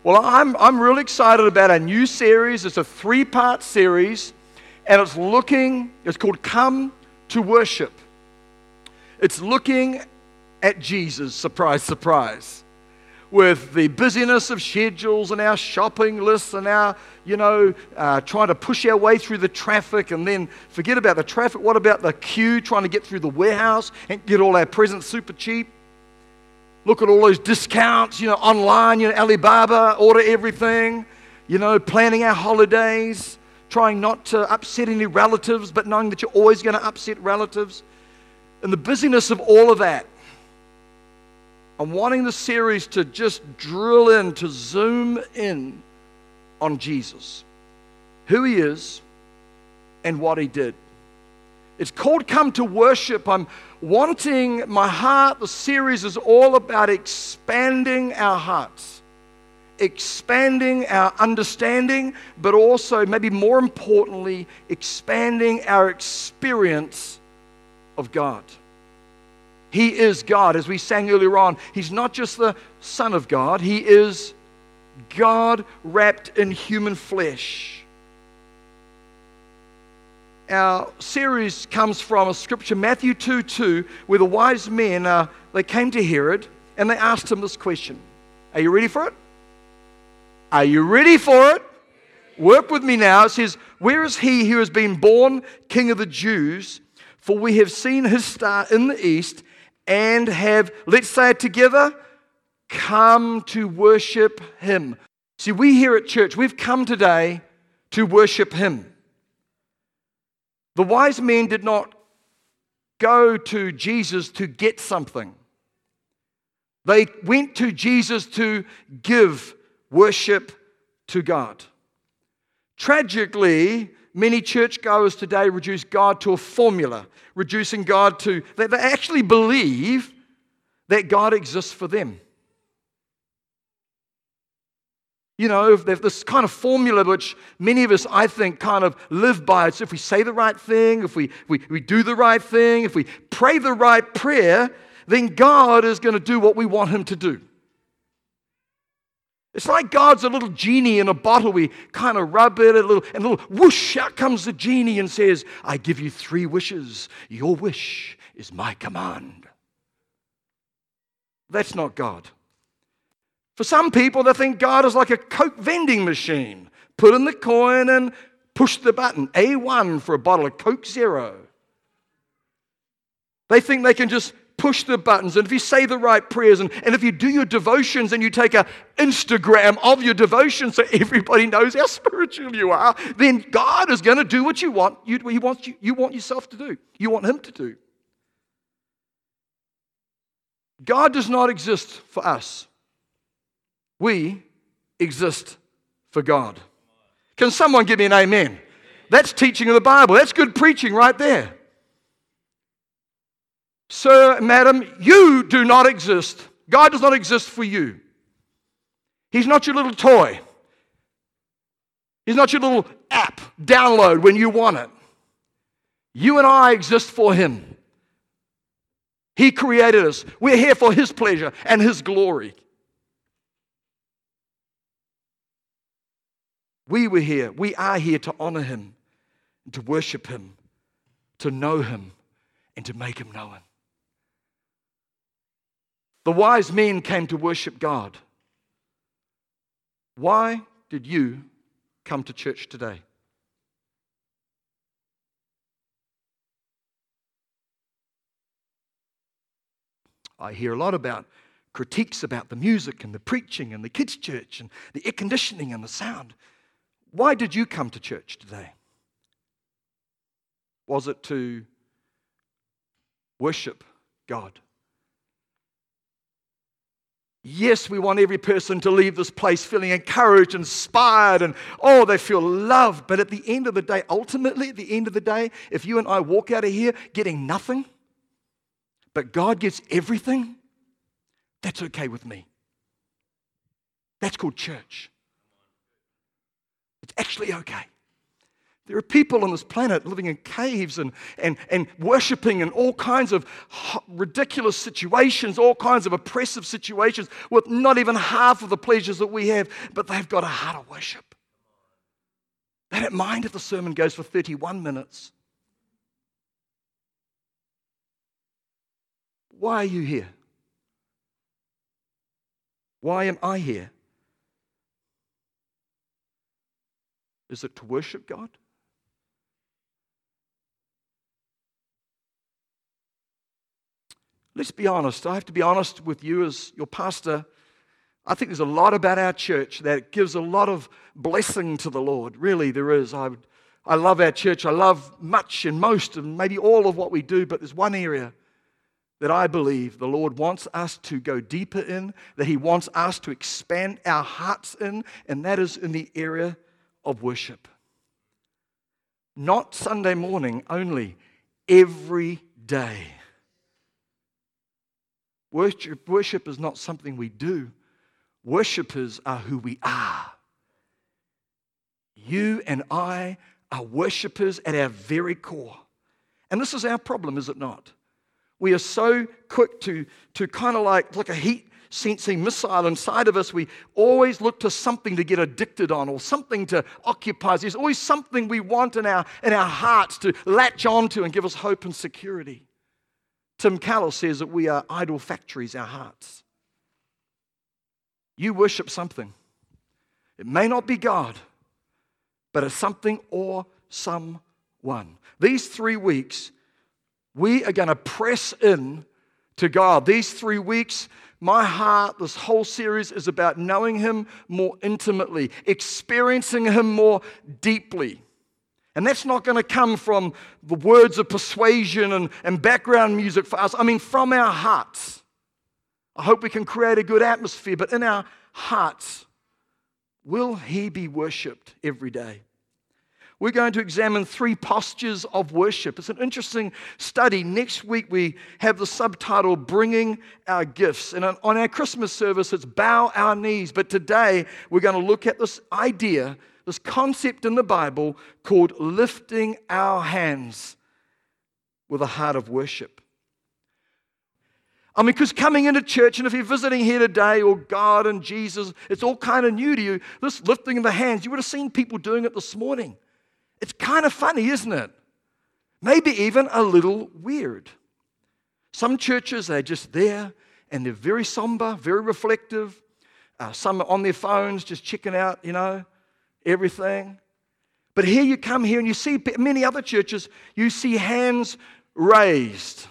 Well, I'm really excited about our new series. It's a 3-part series, and it's called Come to Worship. It's looking at Jesus, surprise, surprise, with the busyness of schedules and our shopping lists and our, trying to push our way through the traffic, and then forget about the traffic. What about the queue, trying to get through the warehouse and get all our presents super cheap? Look at all those discounts, online, Alibaba, order everything, planning our holidays, trying not to upset any relatives, but knowing that you're always going to upset relatives. And the busyness of all of that, I'm wanting the series to just drill in, to zoom in on Jesus, who he is and what he did. It's called Come to Worship. I'm wanting my heart, the series is all about expanding our hearts, expanding our understanding, but also, maybe more importantly, expanding our experience of God. He is God. As we sang earlier on, he's not just the Son of God, he is God wrapped in human flesh. Our series comes from a scripture, Matthew 2:2, where the wise men, they came to Herod and they asked him this question. Are you ready for it? Are you ready for it? Work with me now. It says, where is he who has been born King of the Jews? For we have seen his star in the east and have, let's say it together, come to worship him. See, we here at church, we've come today to worship him. The wise men did not go to Jesus to get something. They went to Jesus to give worship to God. Tragically, many churchgoers today reduce God to a formula, reducing God to, they actually believe that God exists for them. If there's this kind of formula which many of us, I think, kind of live by. It's if we say the right thing, if we do the right thing, if we pray the right prayer, then God is going to do what we want him to do. It's like God's a little genie in a bottle. We kind of rub it and a little whoosh, out comes the genie and says, I give you 3 wishes. Your wish is my command. That's not God. For some people, they think God is like a Coke vending machine. Put in the coin and push the button. A1 for a bottle of Coke Zero. They think they can just push the buttons, and if you say the right prayers, and if you do your devotions and you take an Instagram of your devotions so everybody knows how spiritual you are, then God is going to do what you want. You want yourself to do. You want him to do. God does not exist for us. We exist for God. Can someone give me an amen? That's teaching of the Bible. That's good preaching right there. Sir, madam, you do not exist. God does not exist for you. He's not your little toy. He's not your little app download when you want it. You and I exist for him. He created us. We're here for his pleasure and his glory. We are here to honor him, to worship him, to know him, and to make him known. The wise men came to worship God. Why did you come to church today? I hear a lot about critiques about the music and the preaching and the kids' church and the air conditioning and the sound. Why did you come to church today? Was it to worship God? Yes, we want every person to leave this place feeling encouraged, inspired, and they feel loved. But at the end of the day, ultimately, at the end of the day, if you and I walk out of here getting nothing, but God gets everything, that's okay with me. That's called church. It's actually okay. There are people on this planet living in caves and worshiping in all kinds of ridiculous situations, all kinds of oppressive situations with not even half of the pleasures that we have, but they've got a heart of worship. They don't mind if the sermon goes for 31 minutes. Why are you here? Why am I here? Is it to worship God? Let's be honest. I have to be honest with you as your pastor. I think there's a lot about our church that gives a lot of blessing to the Lord. Really, there is. I love our church. I love much and most and maybe all of what we do, but there's one area that I believe the Lord wants us to go deeper in, that He wants us to expand our hearts in, and that is in the area of worship. Not Sunday morning only, every day. Worship is not something we do. Worshippers are who we are. You and I are worshippers at our very core. And this is our problem, is it not? We are so quick to kind of like a heat-sensing missile inside of us. We always look to something to get addicted on or something to occupy us. There's always something we want in our hearts to latch onto and give us hope and security. Tim Keller says that we are idol factories, our hearts. You worship something. It may not be God, but it's something or someone. These 3 weeks, we are going to press in to God. These 3 weeks, my heart, this whole series is about knowing Him more intimately, experiencing Him more deeply. And that's not going to come from the words of persuasion and background music for us. I mean, from our hearts. I hope we can create a good atmosphere, but in our hearts, will He be worshipped every day? We're going to examine 3 postures of worship. It's an interesting study. Next week, we have the subtitle, Bringing Our Gifts. And on our Christmas service, it's Bow Our Knees. But today, we're going to look at this idea, this concept in the Bible called lifting our hands with a heart of worship. I mean, because coming into church, and if you're visiting here today, or God and Jesus, it's all kind of new to you. This lifting of the hands, you would have seen people doing it this morning. It's kind of funny, isn't it? Maybe even a little weird. Some churches, they're just there, and they're very somber, very reflective. Some are on their phones, just checking out, everything. But here you come here, and you see many other churches, you see hands raised.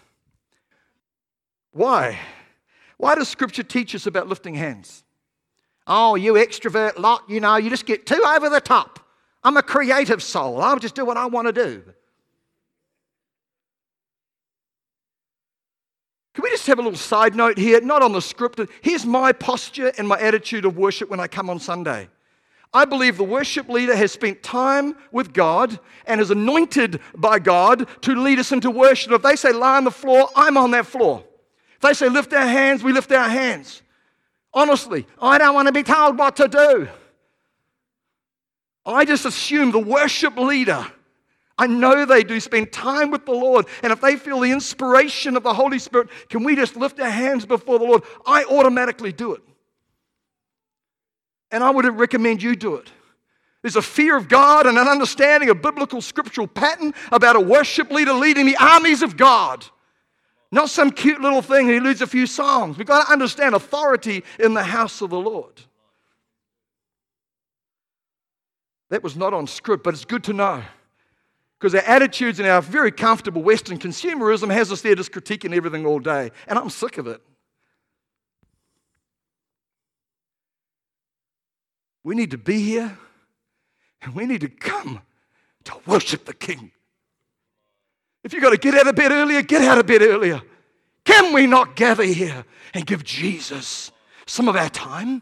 Why? Why does Scripture teach us about lifting hands? Oh, you extrovert lot, you just get too over the top. I'm a creative soul. I'll just do what I want to do. Can we just have a little side note here? Not on the script. Here's my posture and my attitude of worship when I come on Sunday. I believe the worship leader has spent time with God and is anointed by God to lead us into worship. If they say lie on the floor, I'm on that floor. If they say lift our hands, we lift our hands. Honestly, I don't want to be told what to do. I just assume the worship leader, I know they do spend time with the Lord, and if they feel the inspiration of the Holy Spirit, can we just lift our hands before the Lord? I automatically do it. And I would recommend you do it. There's a fear of God and an understanding of biblical scriptural pattern about a worship leader leading the armies of God. Not some cute little thing who leads a few songs. We've got to understand authority in the house of the Lord. That was not on script, but it's good to know. Because our attitudes and our very comfortable Western consumerism has us there just critiquing everything all day. And I'm sick of it. We need to be here, and we need to come to worship the King. If you've got to get out of bed earlier, get out of bed earlier. Can we not gather here and give Jesus some of our time?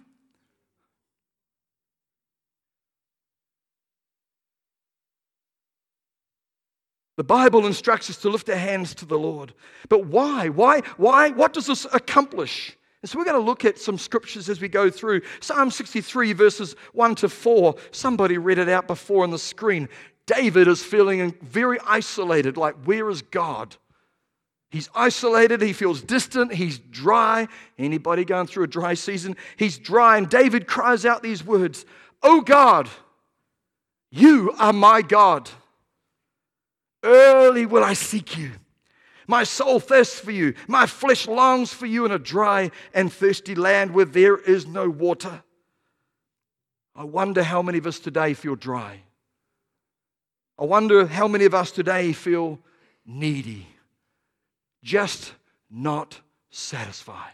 The Bible instructs us to lift our hands to the Lord. But why? Why? What does this accomplish? And so we're going to look at some scriptures as we go through. Psalm 63, verses 1 to 4. Somebody read it out before on the screen. David is feeling very isolated, like, where is God? He's isolated, he feels distant, he's dry. Anybody going through a dry season? He's dry, and David cries out these words, "Oh God, you are my God. Early will I seek you. My soul thirsts for you. My flesh longs for you in a dry and thirsty land where there is no water." I wonder how many of us today feel dry. I wonder how many of us today feel needy, just not satisfied.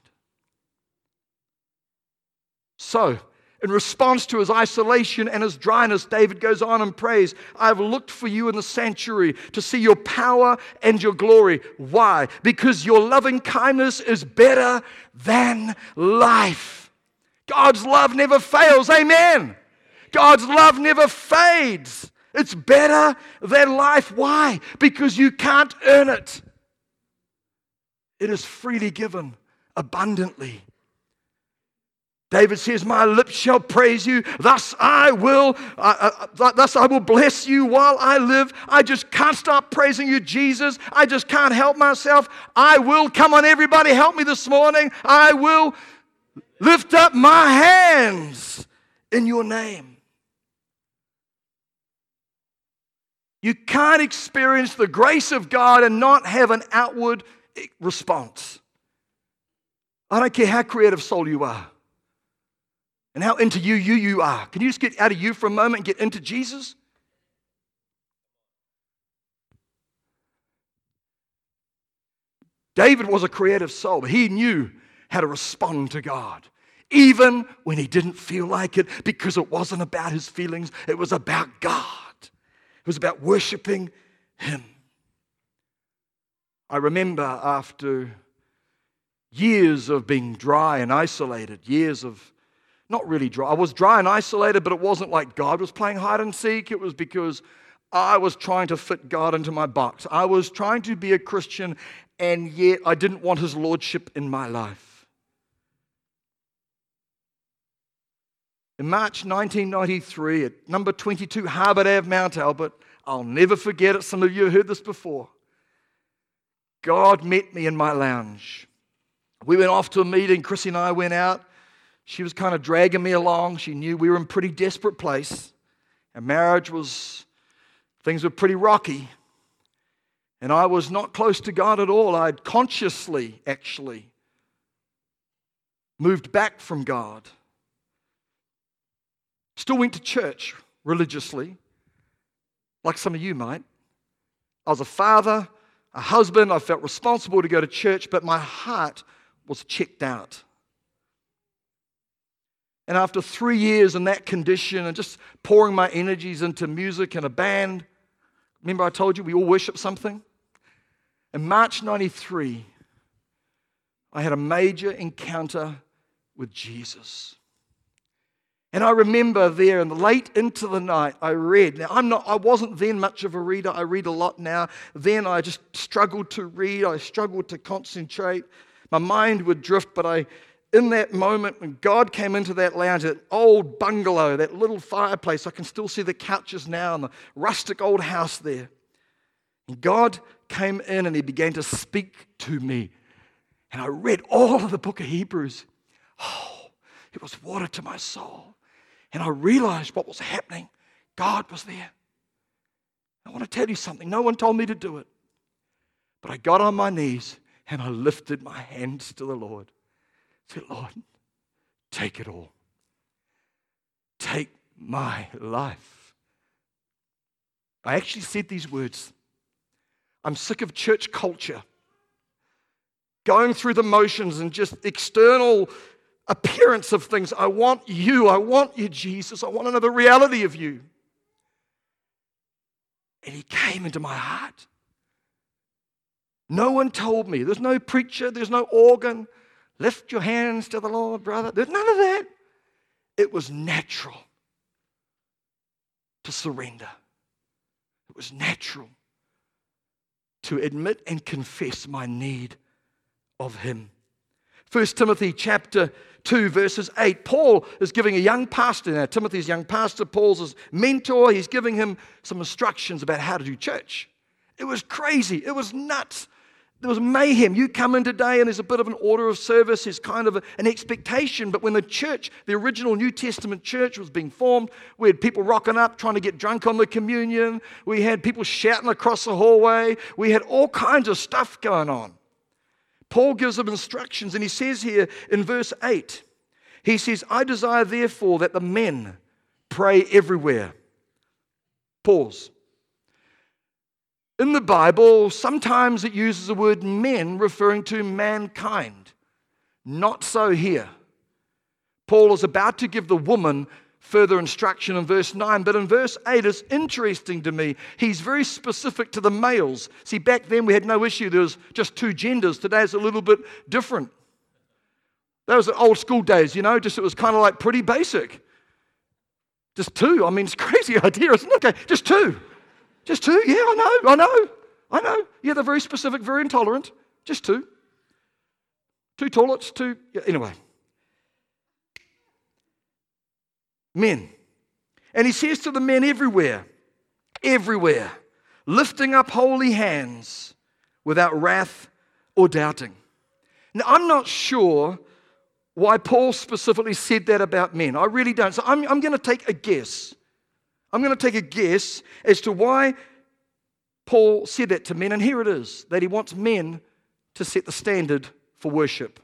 So, in response to his isolation and his dryness, David goes on and prays, "I've looked for you in the sanctuary to see your power and your glory." Why? Because your loving kindness is better than life. God's love never fails. Amen. God's love never fades. It's better than life. Why? Because you can't earn it. It is freely given, abundantly. David says, "My lips shall praise you, thus I will bless you while I live." I just can't stop praising you, Jesus. I just can't help myself. I will, come on everybody, help me this morning. I will lift up my hands in your name. You can't experience the grace of God and not have an outward response. I don't care how creative soul you are and how into you are. Can you just get out of you for a moment and get into Jesus? David was a creative soul, but he knew how to respond to God, even when he didn't feel like it, because it wasn't about his feelings, it was about God. It was about worshiping him. I remember after years of being dry and isolated, years of not really dry. I was dry and isolated, but it wasn't like God was playing hide and seek. It was because I was trying to fit God into my box. I was trying to be a Christian, and yet I didn't want his lordship in my life. In March 1993, at number 22 Harbour Ave, Mount Albert, I'll never forget it. Some of you have heard this before. God met me in my lounge. We went off to a meeting. Chrissy and I went out. She was kind of dragging me along. She knew we were in a pretty desperate place. Our marriage things were pretty rocky. And I was not close to God at all. I'd consciously, actually, moved back from God. Still went to church religiously, like some of you might. I was a father, a husband. I felt responsible to go to church, but my heart was checked out. And after 3 years in that condition and just pouring my energies into music and a band, remember I told you we all worship something? In March 93, I had a major encounter with Jesus. And I remember there, and late into the night, I read. Now, I wasn't then much of a reader. I read a lot now. Then I just struggled to read. I struggled to concentrate. My mind would drift, but in that moment, when God came into that lounge, that old bungalow, that little fireplace, I can still see the couches now and the rustic old house there. And God came in and he began to speak to me. And I read all of the book of Hebrews. Oh, it was water to my soul. And I realized what was happening. God was there. I want to tell you something. No one told me to do it. But I got on my knees and I lifted my hands to the Lord. I said, Lord, take it all. Take my life. I actually said these words. I'm sick of church culture. Going through the motions and just external appearance of things. I want you, Jesus. I want to know the reality of you. And he came into my heart. No one told me. There's no preacher, there's no organ. Lift your hands to the Lord, brother. There's none of that. It was natural to surrender. It was natural to admit and confess my need of him. 1 Timothy chapter 2, verses 8. Paul is giving a young pastor, now Timothy's young pastor, Paul's his mentor. He's giving him some instructions about how to do church. It was crazy. It was nuts. There was mayhem. You come in today and there's a bit of an order of service. There's kind of an expectation. But when the church, the original New Testament church was being formed, we had people rocking up trying to get drunk on the communion. We had people shouting across the hallway. We had all kinds of stuff going on. Paul gives them instructions, and he says here in verse 8, he says, I desire therefore that the men pray everywhere. Pause. In the Bible, sometimes it uses the word men referring to mankind. Not so here. Paul is about to give the woman further instruction in verse 9, but in verse 8 it's interesting to me. He's very specific to the males. See, back then we had no issue. There was just two genders. Today it's a little bit different. That was the old school days, just it was kind of like pretty basic. Just two. I mean, it's a crazy idea, isn't it? Okay, just two. Just two? Yeah, I know. Yeah, they're very specific, very intolerant. Just two. Two toilets, two. Yeah, anyway. Men. And he says to the men everywhere, lifting up holy hands without wrath or doubting. Now, I'm not sure why Paul specifically said that about men. I really don't. So I'm going to take a guess. I'm going to take a guess as to why Paul said that to men. And here it is, that he wants men to set the standard for worship.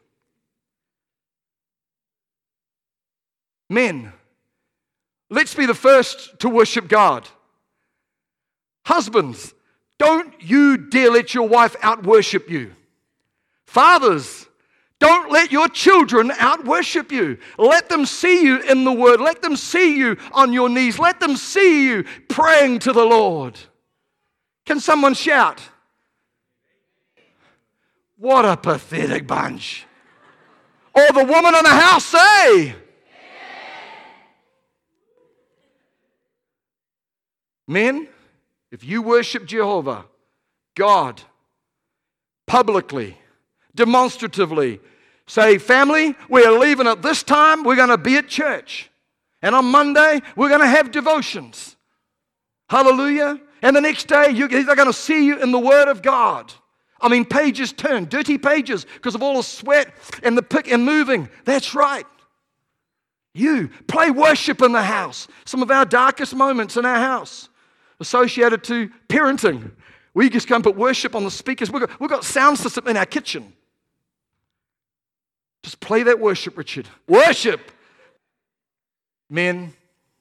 Men, let's be the first to worship God. Husbands, don't you dare let your wife out-worship you. Fathers, don't let your children out-worship you. Let them see you in the Word. Let them see you on your knees. Let them see you praying to the Lord. Can someone shout? What a pathetic bunch. Or the woman in the house say, men, if you worship Jehovah, God, publicly, demonstratively, say, family, we're leaving at this time, we're going to be at church. And on Monday, we're going to have devotions. Hallelujah. And the next day, they're going to see you in the Word of God. I mean, pages turn, dirty pages, because of all the sweat and the pick and moving. That's right. You play worship in the house. Some of our darkest moments in our house associated to parenting. We just come put worship on the speakers. We've got sound system in our kitchen. Just play that worship, Richard. Worship! Men,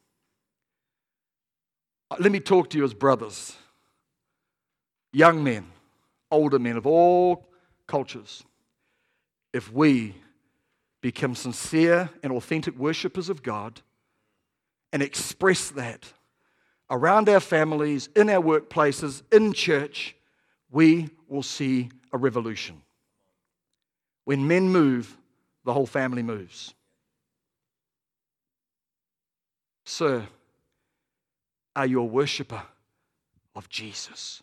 let me talk to you as brothers. Young men, older men of all cultures. If we become sincere and authentic worshipers of God and express that around our families, in our workplaces, in church, we will see a revolution. When men move, the whole family moves. Sir, are you a worshiper of Jesus?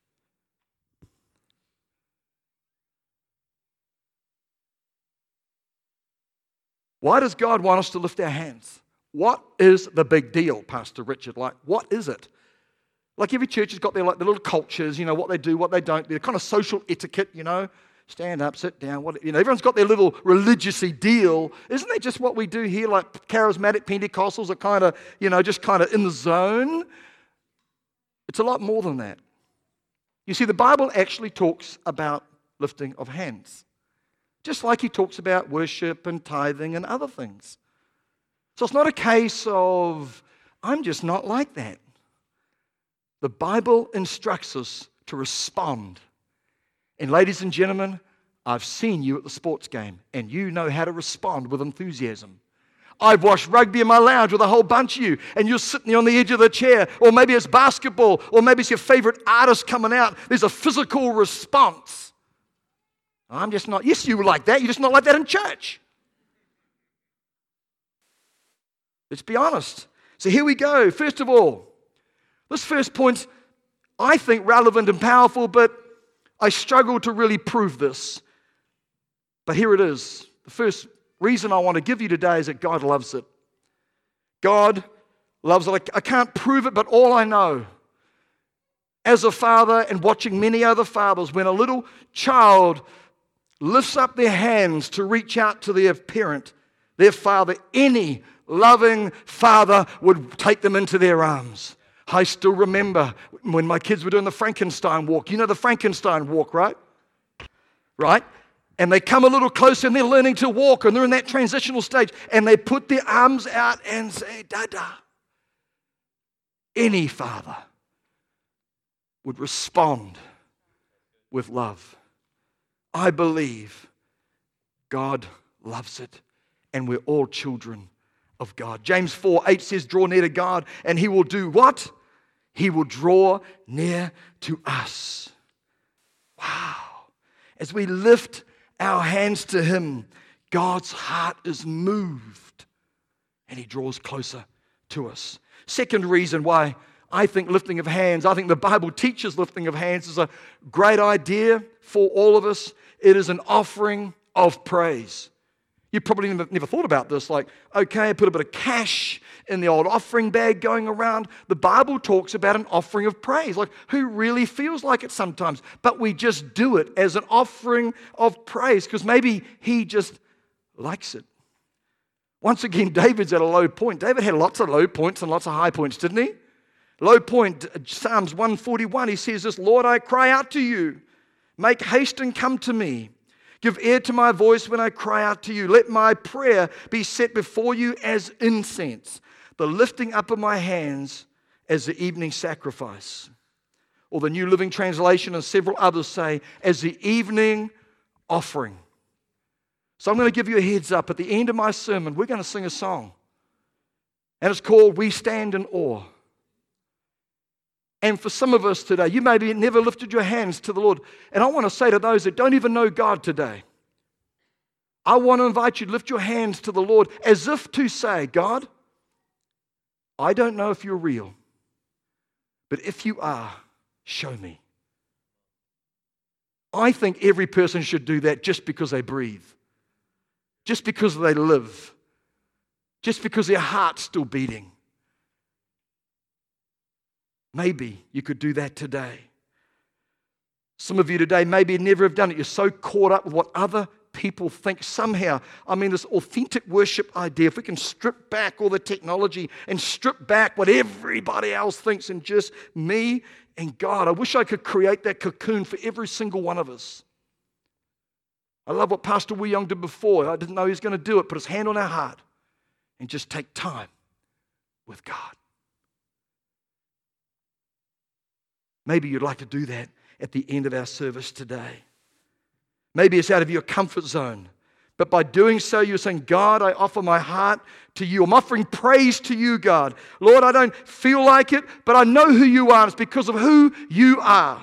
Why does God want us to lift our hands? What is the big deal, Pastor Richard? Like, what is it? Like every church has got their little cultures, what they do, what they don't. Their kind of social etiquette, stand up, sit down. Everyone's got their little religious-y deal. Isn't that just what we do here? Like charismatic Pentecostals are kind of, just kind of in the zone. It's a lot more than that. You see, the Bible actually talks about lifting of hands, just like he talks about worship and tithing and other things. So it's not a case of, I'm just not like that. The Bible instructs us to respond. And ladies and gentlemen, I've seen you at the sports game, and you know how to respond with enthusiasm. I've watched rugby in my lounge with a whole bunch of you, and you're sitting there on the edge of the chair, or maybe it's basketball, or maybe it's your favorite artist coming out. There's a physical response. I'm just not, yes, you were like that, you're just not like that in church. Let's be honest. So here we go. First of all, this first point, I think relevant and powerful, but I struggle to really prove this. But here it is. The first reason I want to give you today is that God loves it. God loves it. I can't prove it, but all I know, as a father and watching many other fathers, when a little child lifts up their hands to reach out to their parent, their father, any loving father would take them into their arms. I still remember when my kids were doing the Frankenstein walk. You know the Frankenstein walk, right? Right? And they come a little closer and they're learning to walk and they're in that transitional stage and they put their arms out and say, Dada. Any father would respond with love. I believe God loves it and we're all children of God. James 4:8 says, draw near to God and He will do what? He will draw near to us. Wow. As we lift our hands to Him, God's heart is moved and He draws closer to us. Second reason why I think lifting of hands, I think the Bible teaches lifting of hands is a great idea for all of us. It is an offering of praise. You probably never thought about this, like, okay, I put a bit of cash in the old offering bag going around. The Bible talks about an offering of praise. Like, who really feels like it sometimes? But we just do it as an offering of praise because maybe He just likes it. Once again, David's at a low point. David had lots of low points and lots of high points, didn't he? Low point, Psalms 141, he says this, Lord, I cry out to you. Make haste and come to me. Give ear to my voice when I cry out to you. Let my prayer be set before you as incense, the lifting up of my hands as the evening sacrifice. Or the New Living Translation and several others say, as the evening offering. So I'm going to give you a heads up. At the end of my sermon, we're going to sing a song. And it's called We Stand in Awe. And for some of us today, you maybe never lifted your hands to the Lord. And I want to say to those that don't even know God today, I want to invite you to lift your hands to the Lord as if to say, God, I don't know if you're real, but if you are, show me. I think every person should do that just because they breathe, just because they live, just because their heart's still beating. Maybe you could do that today. Some of you today maybe never have done it. You're so caught up with what other people think somehow. I mean, this authentic worship idea, if we can strip back all the technology and strip back what everybody else thinks and just me and God, I wish I could create that cocoon for every single one of us. I love what Pastor Wee Young did before. I didn't know he was going to do it. Put his hand on our heart and just take time with God. Maybe you'd like to do that at the end of our service today. Maybe it's out of your comfort zone. But by doing so, you're saying, God, I offer my heart to you. I'm offering praise to you, God. Lord, I don't feel like it, but I know who you are. It's because of who you are.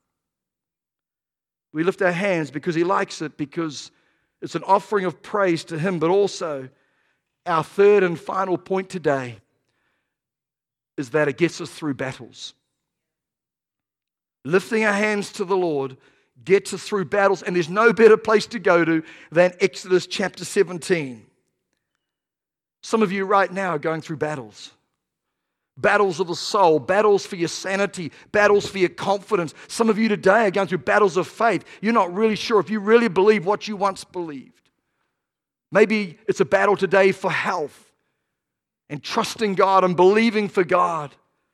We lift our hands because He likes it, because it's an offering of praise to Him. But also, our third and final point today is that it gets us through battles. Lifting our hands to the Lord gets us through battles, and there's no better place to go to than Exodus chapter 17. Some of you right now are going through battles. Battles of the soul, battles for your sanity, battles for your confidence. Some of you today are going through battles of faith. You're not really sure if you really believe what you once believed. Maybe it's a battle today for health and trusting God and believing for God.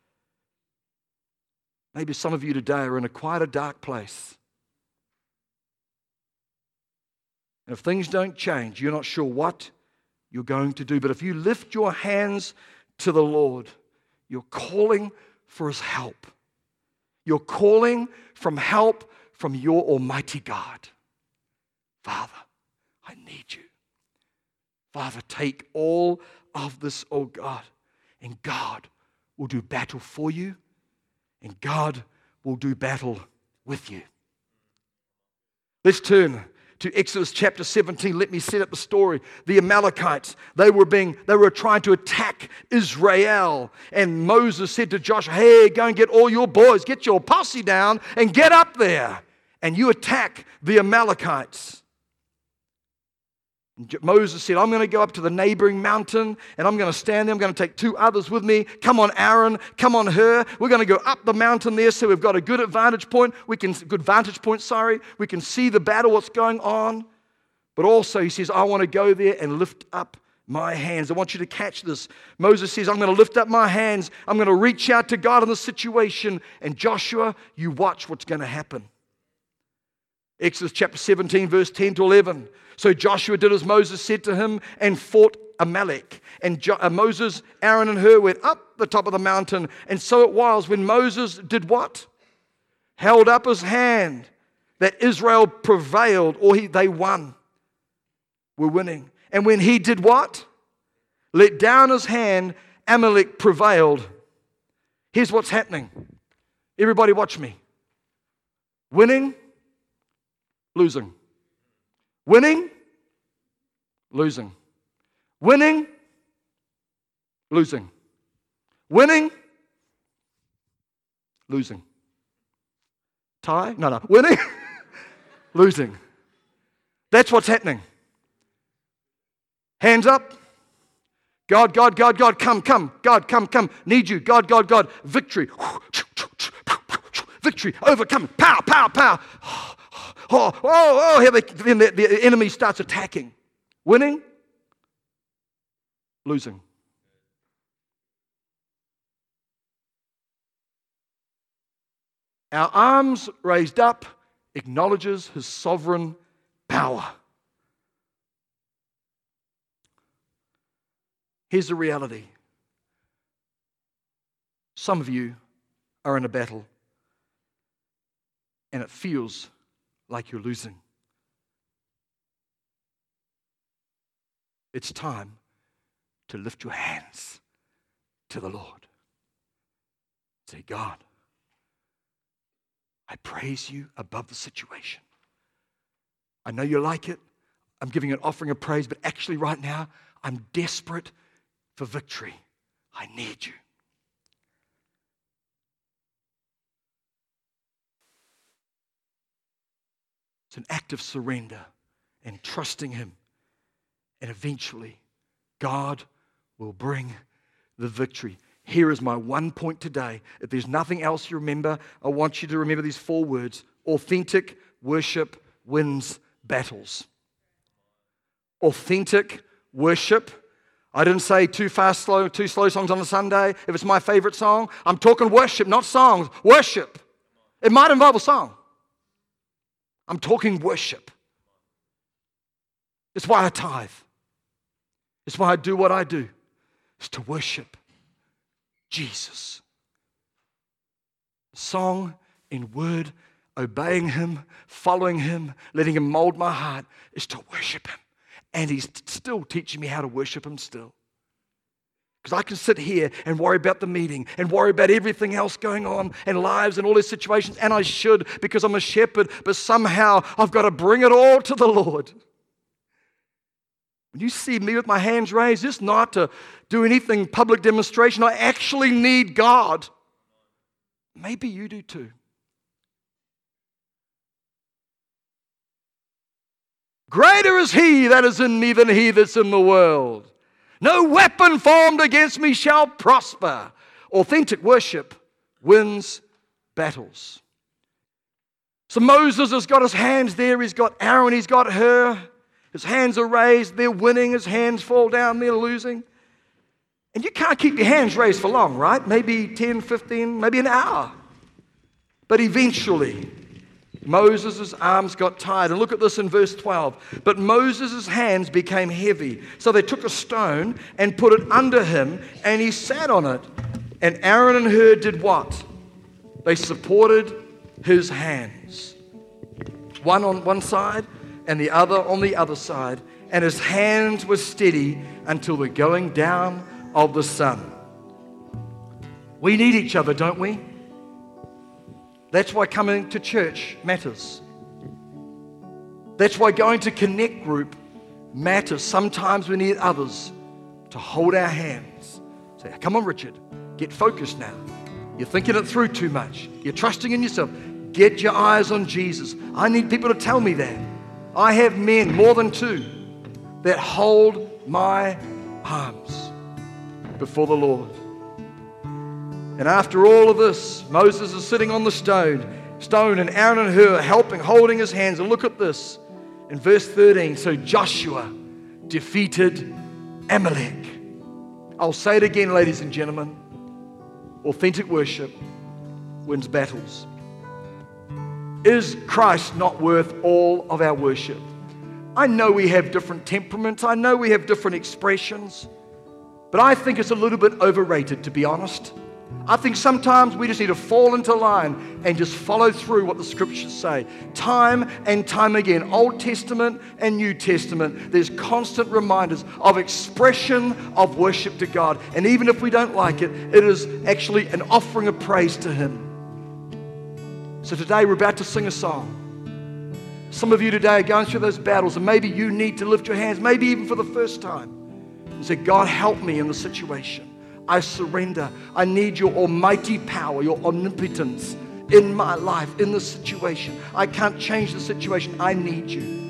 Maybe some of you today are in quite a dark place. And if things don't change, you're not sure what you're going to do. But if you lift your hands to the Lord, you're calling for His help. You're calling from help from your Almighty God. Father, I need you. Father, take all of this, oh God, and God will do battle for you. And God will do battle with you. Let's turn to Exodus chapter 17. Let me set up the story. The Amalekites, they were trying to attack Israel. And Moses said to Joshua, hey, go and get all your boys, get your posse down and get up there. And you attack the Amalekites. Moses said, I'm going to go up to the neighboring mountain and I'm going to stand there. I'm going to take 2 others with me. Come on, Aaron. Come on, Hur. We're going to go up the mountain there so we've got a good vantage point. We can see the battle, what's going on. But also, he says, I want to go there and lift up my hands. I want you to catch this. Moses says, I'm going to lift up my hands. I'm going to reach out to God in the situation. And Joshua, you watch what's going to happen. Exodus chapter 17, verse 10 to 11. So Joshua did as Moses said to him and fought Amalek. And Moses, Aaron, and Hur went up the top of the mountain. And so it was when Moses did what? Held up his hand, that Israel prevailed, or they won. We're winning. And when he did what? Let down his hand, Amalek prevailed. Here's what's happening. Everybody watch me. Winning, losing. Winning, losing. Winning, losing. Winning, losing. Tie? No. Winning, losing. That's what's happening. Hands up. God, come. God, come. Need you. God. Victory. Victory. Overcome. Pow. Then the enemy starts attacking. Winning, losing. Our arms raised up acknowledges his sovereign power. Here's the reality. Some of you are in a battle and it feels like you're losing. It's time to lift your hands to the Lord. Say, God, I praise you above the situation. I know you like it. I'm giving an offering of praise, but actually right now, I'm desperate for victory. I need you. It's an act of surrender and trusting him. And eventually, God will bring the victory. Here is my one point today. If there's nothing else you remember, I want you to remember these 4 words. Authentic worship wins battles. Authentic worship. I didn't say two slow songs on a Sunday. If it's my favorite song, I'm talking worship, not songs. Worship. It might involve a song. I'm talking worship. It's why I tithe. It's why I do what I do. It's to worship Jesus. Song in word, obeying him, following him, letting him mold my heart is to worship him. And he's still teaching me how to worship him still. Because I can sit here and worry about the meeting and worry about everything else going on and lives and all these situations, and I should because I'm a shepherd, but somehow I've got to bring it all to the Lord. When you see me with my hands raised, it's not to do anything public demonstration. I actually need God. Maybe you do too. Greater is he that is in me than he that's in the world. No weapon formed against me shall prosper. Authentic worship wins battles. So Moses has got his hands there. He's got Aaron. He's got Hur. His hands are raised. They're winning. His hands fall down. They're losing. And you can't keep your hands raised for long, right? Maybe 10, 15, maybe an hour. But eventually, Moses' arms got tired. And look at this in verse 12. But Moses' hands became heavy. So they took a stone and put it under him, and he sat on it. And Aaron and Hur did what? They supported his hands. One on one side and the other on the other side. And his hands were steady until the going down of the sun. We need each other, don't we? That's why coming to church matters. That's why going to Connect Group matters. Sometimes we need others to hold our hands. Say, come on, Richard, get focused now. You're thinking it through too much. You're trusting in yourself. Get your eyes on Jesus. I need people to tell me that. I have men, more than 2, that hold my arms before the Lord. And after all of this, Moses is sitting on the stone, and Aaron and Hur helping, holding his hands. And look at this in verse 13. So Joshua defeated Amalek. I'll say it again, ladies and gentlemen. Authentic worship wins battles. Is Christ not worth all of our worship? I know we have different temperaments. I know we have different expressions. But I think it's a little bit overrated, to be honest. I think sometimes we just need to fall into line and just follow through what the scriptures say. Time and time again, Old Testament and New Testament, there's constant reminders of expression of worship to God. And even if we don't like it, it is actually an offering of praise to Him. So today we're about to sing a song. Some of you today are going through those battles, and maybe you need to lift your hands, maybe even for the first time, and say, God, help me in the situation. I surrender. I need your almighty power, your omnipotence in my life, in this situation. I can't change the situation. I need you.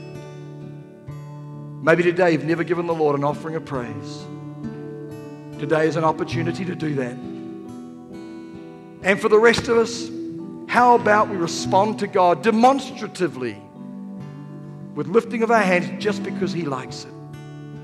Maybe today you've never given the Lord an offering of praise. Today is an opportunity to do that. And for the rest of us, how about we respond to God demonstratively with lifting of our hands just because He likes it?